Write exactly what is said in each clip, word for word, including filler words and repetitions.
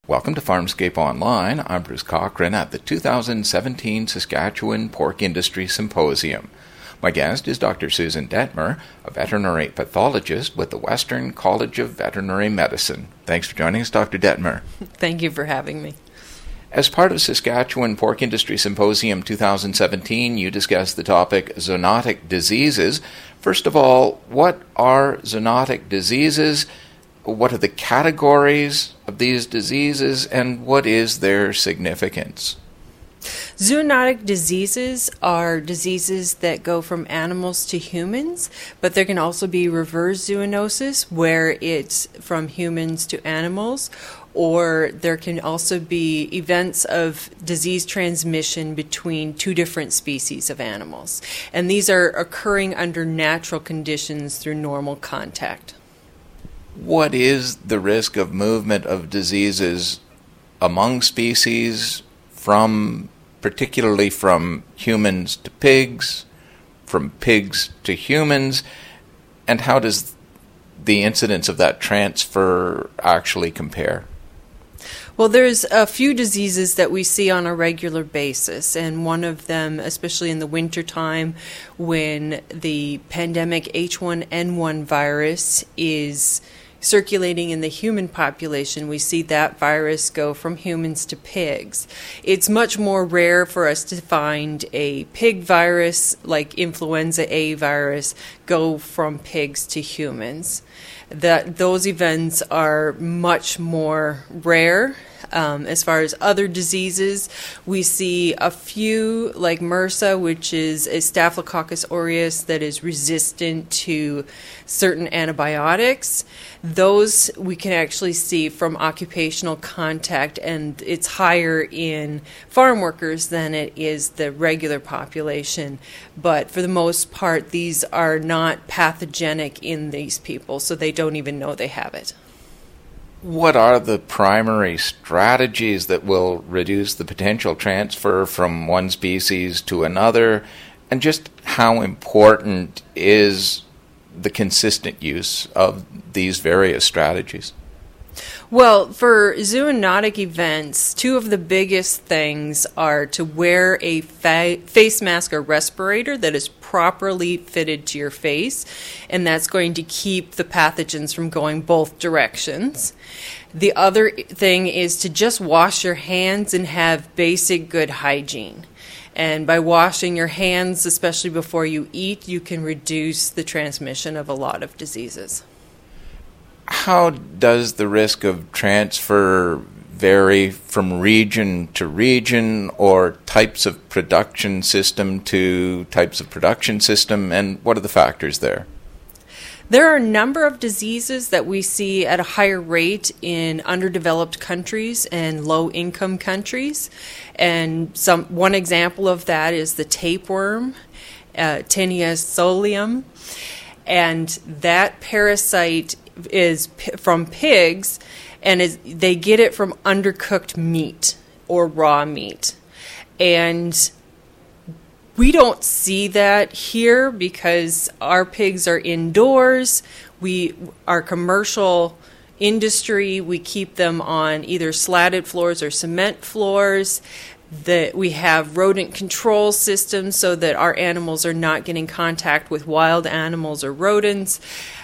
Welcome to Farmscape Online. I'm Bruce Cochran at the two thousand seventeen Saskatchewan Pork Industry Symposium. My guest is Doctor Susan Detmer, a veterinary pathologist with the Western College of Veterinary Medicine. Thanks for joining us, Doctor Detmer. Thank you for having me. As part of Saskatchewan Pork Industry Symposium two thousand seventeen, you discussed the topic zoonotic diseases. First of all, what are zoonotic diseases? What are the categories of these diseases, and what is their significance? Zoonotic diseases are diseases that go from animals to humans, but there can also be reverse zoonosis, where it's from humans to animals, or there can also be events of disease transmission between two different species of animals. And these are occurring under natural conditions through normal contact. What is the risk of movement of diseases among species, from particularly from humans to pigs, from pigs to humans, and how does the incidence of that transfer actually compare? Well, there's a few diseases that we see on a regular basis, and one of them, especially in the wintertime, when the pandemic H one N one virus is circulating in the human population, we see that virus go from humans to pigs. It's much more rare for us to find a pig virus, like influenza A virus, go from pigs to humans. That those events are much more rare. Um, as far as other diseases, we see a few, like MRSA, which is a Staphylococcus aureus that is resistant to certain antibiotics. Those we can actually see from occupational contact, and it's higher in farm workers than it is the regular population. But for the most part, these are not pathogenic in these people, so they don't even know they have it. What are the primary strategies that will reduce the potential transfer from one species to another, and just how important is the consistent use of these various strategies? Well, for zoonotic events, two of the biggest things are to wear a fa- face mask or respirator that is properly fitted to your face, and that's going to keep the pathogens from going both directions. The other thing is to just wash your hands and have basic good hygiene. And by washing your hands, especially before you eat, you can reduce the transmission of a lot of diseases. How does the risk of transfer vary from region to region, or types of production system to types of production system, and what are the factors there? There are a number of diseases that we see at a higher rate in underdeveloped countries and low-income countries. And some one example of that is the tapeworm, uh, Taenia solium. And that parasite is p- from pigs, and is, they get it from undercooked meat or raw meat. And we don't see that here because our pigs are indoors. We, our commercial industry, we keep them on either slatted floors or cement floors. That we have rodent control systems so that our animals are not getting contact with wild animals or rodents.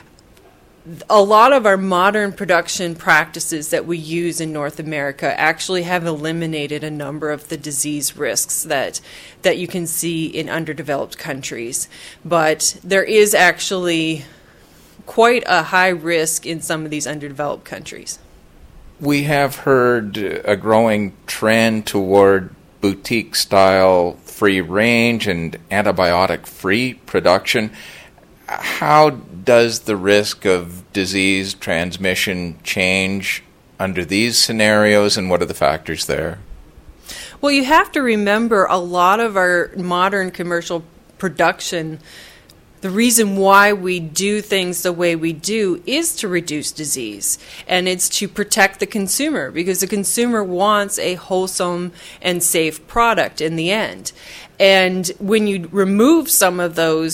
A lot of our modern production practices that we use in North America actually have eliminated a number of the disease risks that that you can see in underdeveloped countries. But there is actually quite a high risk in some of these underdeveloped countries. We have heard a growing trend toward boutique-style free-range and antibiotic-free production. How does the risk of disease transmission change under these scenarios, and what are the factors there? Well, you have to remember a lot of our modern commercial production, the reason why we do things the way we do is to reduce disease, and it's to protect the consumer, because the consumer wants a wholesome and safe product in the end. And when you remove some of those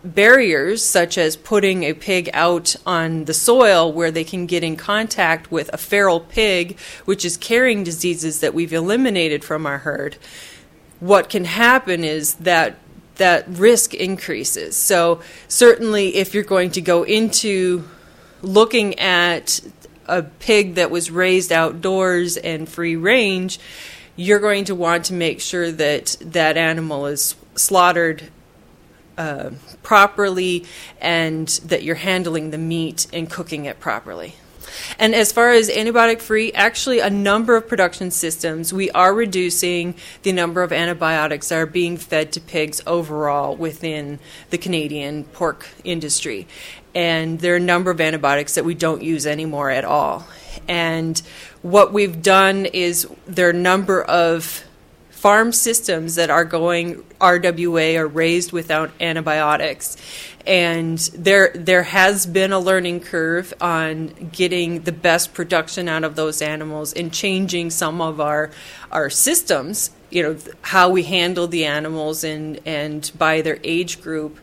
barriers, such as putting a pig out on the soil where they can get in contact with a feral pig, which is carrying diseases that we've eliminated from our herd, what can happen is that that risk increases. So certainly if you're going to go into looking at a pig that was raised outdoors and free range, you're going to want to make sure that that animal is slaughtered uh, properly and that you're handling the meat and cooking it properly. And as far as antibiotic-free, actually a number of production systems, we are reducing the number of antibiotics that are being fed to pigs overall within the Canadian pork industry. And there are a number of antibiotics that we don't use anymore at all. And what we've done is there are a number of farm systems that are going R W A, or raised without antibiotics. And there there has been a learning curve on getting the best production out of those animals and changing some of our our systems, you know, how we handle the animals and, and by their age group,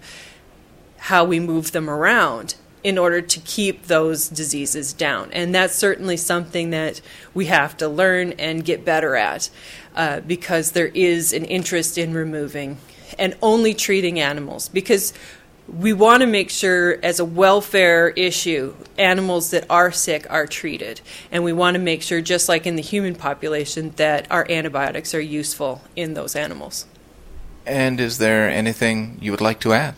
how we move them around in order to keep those diseases down. And that's certainly something that we have to learn and get better at, uh, because there is an interest in removing and only treating animals, because we want to make sure, as a welfare issue, animals that are sick are treated. And we want to make sure, just like in the human population, that our antibiotics are useful in those animals. And is there anything you would like to add?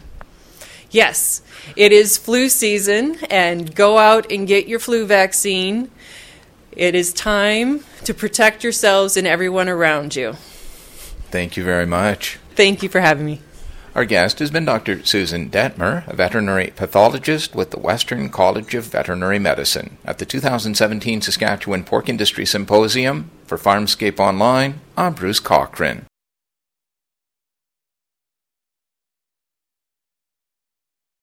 Yes, it is flu season, and go out and get your flu vaccine. It is time to protect yourselves and everyone around you. Thank you very much. Thank you for having me. Our guest has been Doctor Susan Detmer, a veterinary pathologist with the Western College of Veterinary Medicine, at the two thousand seventeen Saskatchewan Pork Industry Symposium. For Farmscape Online, I'm Bruce Cochran.